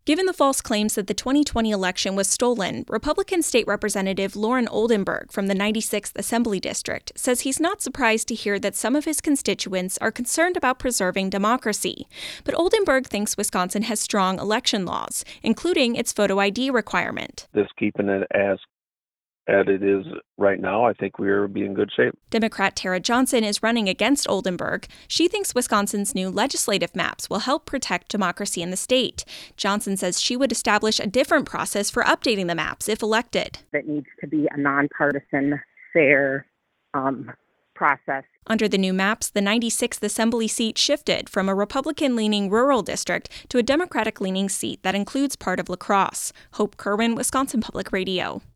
Given the false claims that the 2020 election was stolen, Republican State Representative Lauren Oldenburg from the 96th Assembly District says he's not surprised to hear that some of his constituents are concerned about preserving democracy. But Oldenburg thinks Wisconsin has strong election laws, including its photo ID requirement. Just keeping it as it is right now, I think we'll be in good shape. Democrat Tara Johnson is running against Oldenburg. She thinks Wisconsin's new legislative maps will help protect democracy in the state. Johnson says she would establish a different process for updating the maps if elected. It needs to be a nonpartisan, fair process. Under the new maps, the 96th Assembly seat shifted from a Republican-leaning rural district to a Democratic-leaning seat that includes part of La Crosse. Hope Kerwin, Wisconsin Public Radio.